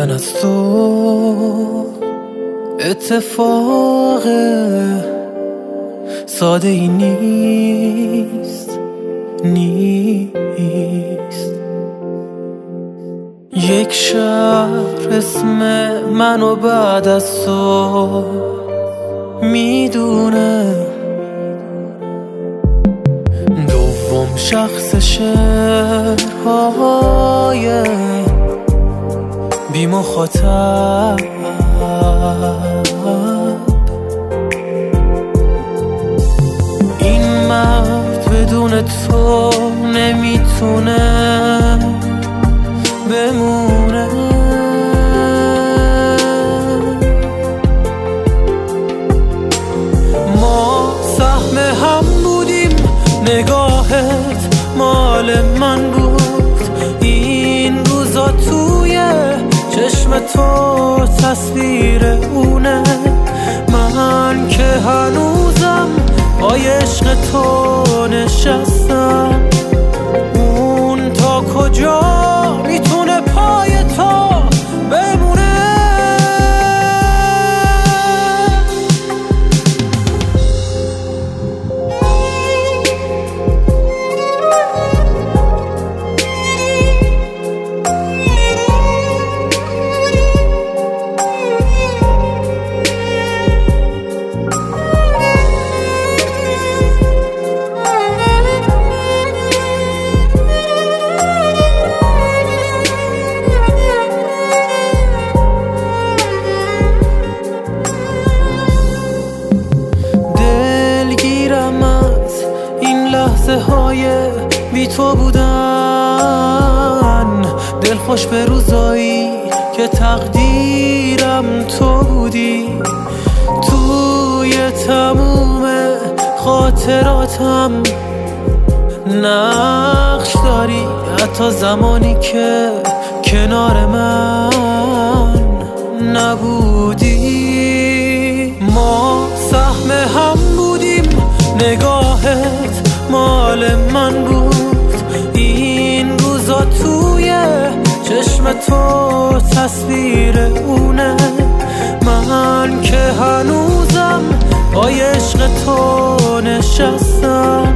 من از تو اتفاق ساده ای نیست یک شهر اسم منو بعد از تو میدونه، دوم شخص شعرهای بی مخاطب، این مرد بدون تو نمیتونه بمونه. ما سهم هم بودیم، نگاهت مال من بود، این روزا توی چشم تو تصویر اونه، من که هنوزم با عشق تو نشستم، اون تا کجا میتونه پای تو بمونه؟ لحظه های بی تو بودن، دلخوش به روزایی که تقدیرم تو بودی، توی تموم خاطراتم نقش داری، حتی زمانی که کنار من نبودی. ما سهم هم بودیم، نگاهت مال من بود، این روزا توی چشم تو تصویر اونه، من که هنوزم با عشق تو نشستم،